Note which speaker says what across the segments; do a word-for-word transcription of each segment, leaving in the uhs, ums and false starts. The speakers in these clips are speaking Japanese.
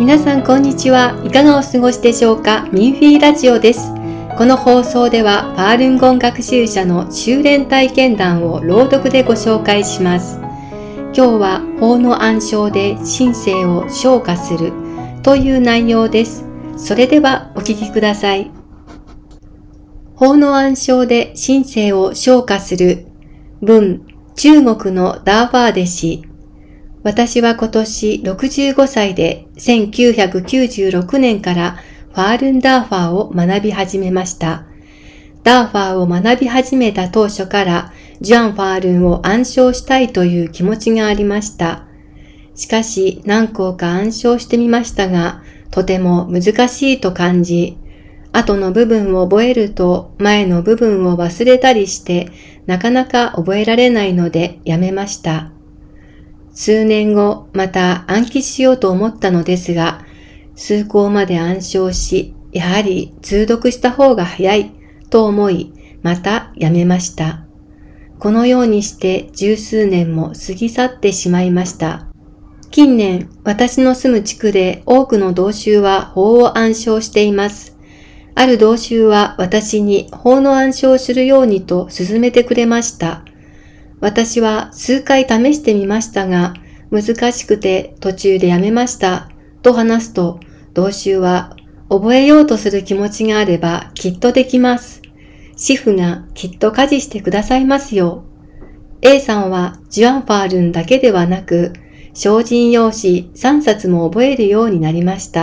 Speaker 1: 皆さんこんにちは。いかがお過ごしでしょうか。ミンフィーラジオです。この放送ではファールンゴン学習者の修練体験談を朗読でご紹介します。今日は法の暗唱で心性を昇華するという内容です。それではお聞きください。法の暗唱で心性を昇華する。文、中国のダーファー弟子。私は今年ろくじゅうごさいでせんきゅうひゃくきゅうじゅうろくねんからファールンダーファーを学び始めました。ダーファーを学び始めた当初からジャン・ファールンを暗唱したいという気持ちがありました。しかし何校か暗唱してみましたが、とても難しいと感じ、後の部分を覚えると前の部分を忘れたりしてなかなか覚えられないのでやめました。数年後、また暗記しようと思ったのですが、数校まで暗唱し、やはり通読した方が早いと思い、またやめました。このようにして十数年も過ぎ去ってしまいました。近年、私の住む地区で多くの同州は法を暗唱しています。ある同州は私に法の暗唱をするようにと勧めてくれました。私は数回試してみましたが、難しくて途中でやめましたと話すと、同州は覚えようとする気持ちがあればきっとできます。師父がきっと家事してくださいますよ。A さんはジュアン・ファールンだけではなく、精進用紙さんさつも覚えるようになりました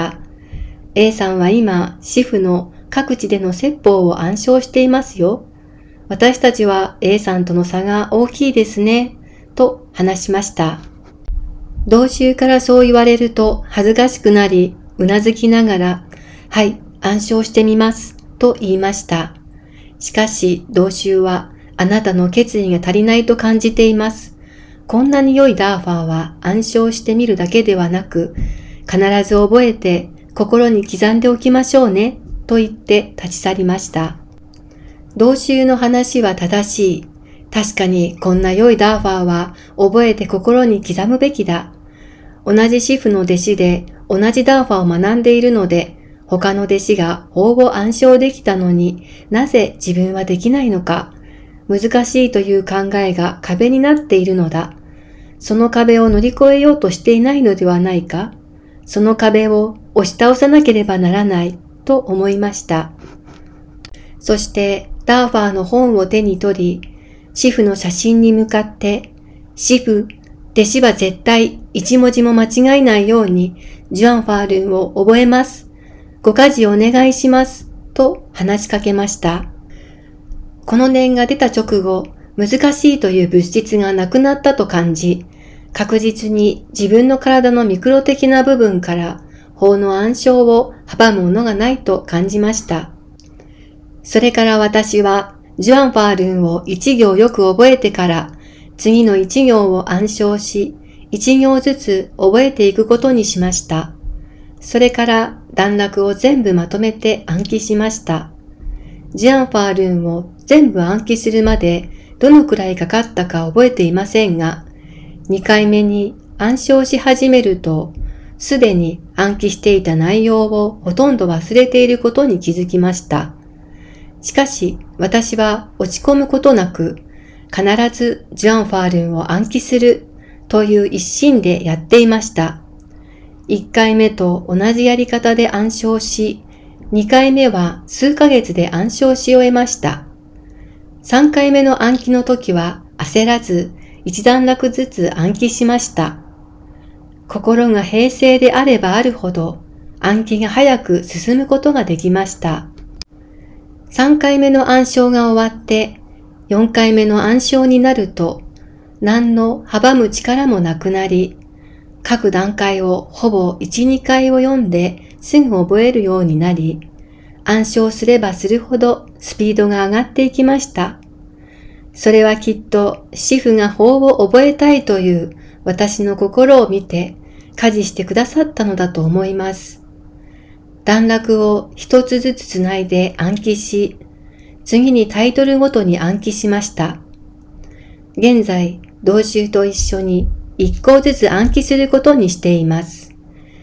Speaker 1: 。A さんは今、師父の各地での説法を暗唱していますよ。私たちは A さんとの差が大きいですね、と話しました。同州からそう言われると恥ずかしくなり、うなずきながら、はい、暗唱してみます、と言いました。しかし、同州は、あなたの決意が足りないと感じています。こんなに良いダーファーは暗唱してみるだけではなく、必ず覚えて心に刻んでおきましょうね、と言って立ち去りました。同州の話は正しい。確かにこんな良いダーファーは覚えて心に刻むべきだ。同じ師父の弟子で同じダーファーを学んでいるので、他の弟子が法を暗唱できたのになぜ自分はできないのか。難しいという考えが壁になっているのだ。その壁を乗り越えようとしていないのではないか。その壁を押し倒さなければならないと思いました。そしてダーファーの本を手に取り、師父の写真に向かって、師父、弟子は絶対一文字も間違えないようにジュアン・ファールンを覚えます。ご家事お願いします。と話しかけました。この念が出た直後、難しいという物質がなくなったと感じ、確実に自分の体のミクロ的な部分から法の暗唱を阻むものがないと感じました。それから私はジュアン・ファールンを一行よく覚えてから次の一行を暗唱し一行ずつ覚えていくことにしました。それから段落を全部まとめて暗記しました。ジュアン・ファールンを全部暗記するまでどのくらいかかったか覚えていませんが、にかいめに暗唱し始めるとすでに暗記していた内容をほとんど忘れていることに気づきました。しかし、私は落ち込むことなく、必ずジュアン・ファールンを暗記するという一心でやっていました。いっかいめと同じやり方で暗唱し、にかいめは数ヶ月で暗唱し終えました。さんかいめの暗記の時は焦らず一段落ずつ暗記しました。心が平静であればあるほど暗記が早く進むことができました。さんかいめの暗唱が終わって、よんかいめの暗唱になると、何の阻む力もなくなり、各段階をほぼいち、にかいを読んですぐ覚えるようになり、暗唱すればするほどスピードが上がっていきました。それはきっと師父が法を覚えたいという私の心を見て、加持してくださったのだと思います。段落を一つずつつないで暗記し、次にタイトルごとに暗記しました。現在、同州と一緒に一項ずつ暗記することにしています。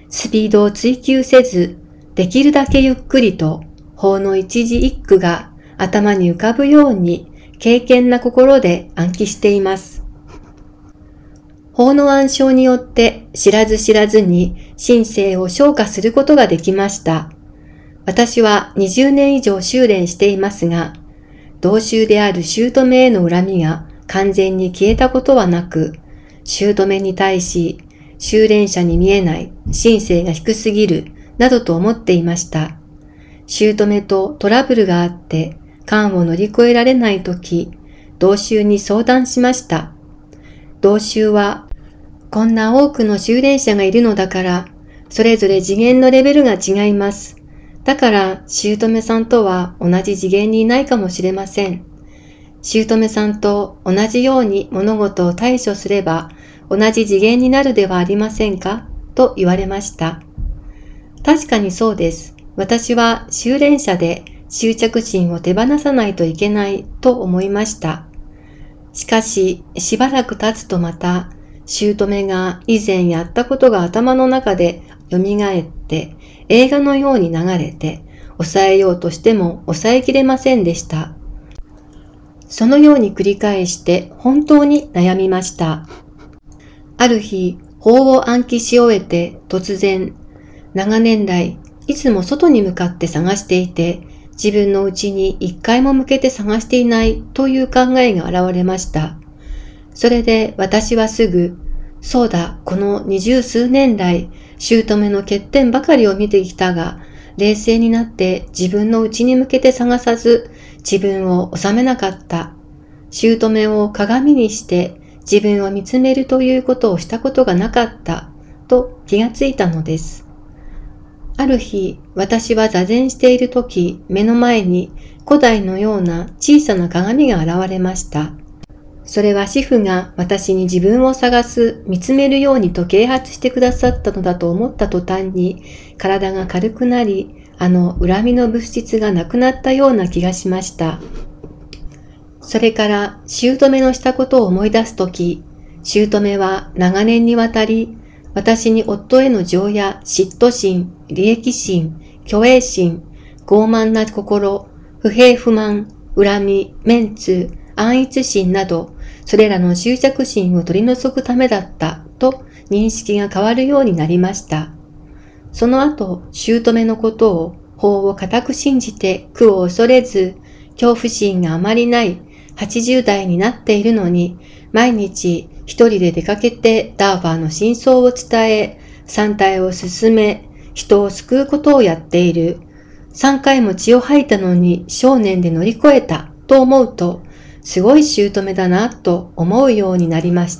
Speaker 1: スピードを追求せず、できるだけゆっくりと法の一字一句が頭に浮かぶように敬虔な心で暗記しています。法の暗唱によって知らず知らずに心性を昇華することができました。私はにじゅうねん以上修練していますが、同宗である姑への恨みが完全に消えたことはなく、姑に対し修練者に見えない心性が低すぎるなどと思っていました。姑とトラブルがあって関を乗り越えられないとき、同宗に相談しました。同宗は、こんな多くの修練者がいるのだから、それぞれ次元のレベルが違います。だから、姑さんとは同じ次元にいないかもしれません。姑さんと同じように物事を対処すれば、同じ次元になるではありませんかと言われました。確かにそうです。私は修練者で執着心を手放さないといけないと思いました。しかし、しばらく経つとまた、姑が以前やったことが頭の中で蘇って映画のように流れて抑えようとしても抑えきれませんでした。そのように繰り返して本当に悩みました。ある日、法を暗記し終えて突然、長年来いつも外に向かって探していて自分の内に一回も向けて探していないという考えが現れました。それで私はすぐ、そうだ、この二十数年来、姑の欠点ばかりを見てきたが、冷静になって自分の内に向けて探さず、自分を収めなかった。姑を鏡にして自分を見つめるということをしたことがなかった、と気がついたのです。ある日、私は座禅しているとき、目の前に古代のような小さな鏡が現れました。それは師父が私に自分を探す、見つめるようにと啓発してくださったのだと思った途端に、体が軽くなり、あの恨みの物質がなくなったような気がしました。それから、姑のしたことを思い出すとき、姑は長年にわたり、私に夫への情や嫉妬心、利益心、虚栄心、傲慢な心、不平不満、恨み、メンツ、安逸心など、それらの執着心を取り除くためだったと認識が変わるようになりました。その後、姑のことを法を固く信じて苦を恐れず、恐怖心があまりないはちじゅう代になっているのに、毎日一人で出かけてダーファーの真相を伝え、三体を進め、人を救うことをやっている。三回も血を吐いたのに少年で乗り越えたと思うと、すごい姑だなと思うようになりました。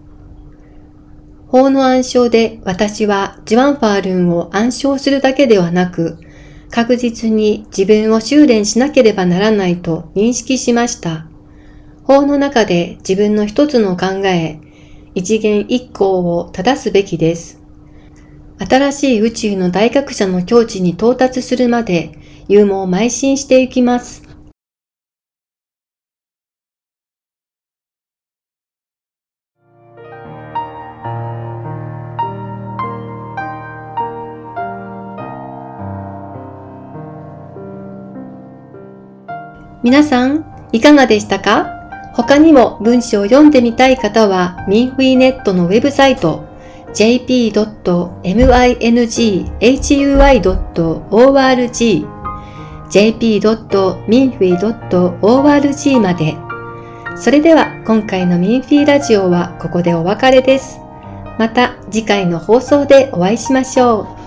Speaker 1: 法の暗唱で私はジュアンファールンを暗唱するだけではなく、確実に自分を修練しなければならないと認識しました。法の中で自分の一つの考え、一元一行を正すべきです。新しい宇宙の大覚者の境地に到達するまで勇猛邁進していきます。皆さん、いかがでしたか？他にも文章を読んでみたい方は、ミンフィーネットのウェブサイト、ジェイピードットミンフィードットオーアールジー、ジェイピードットミンフィードットオーアールジー まで。それでは、今回のミンフィーラジオはここでお別れです。また次回の放送でお会いしましょう。